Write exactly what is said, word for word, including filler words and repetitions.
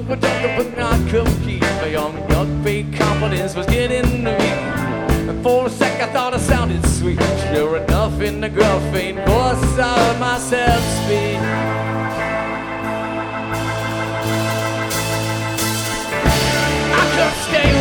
but but not compete. My young gut fake confidence was getting to me. And for a sec I thought it sounded sweet. Sure enough, in the gruff faint voice I heard myself speak. I could stay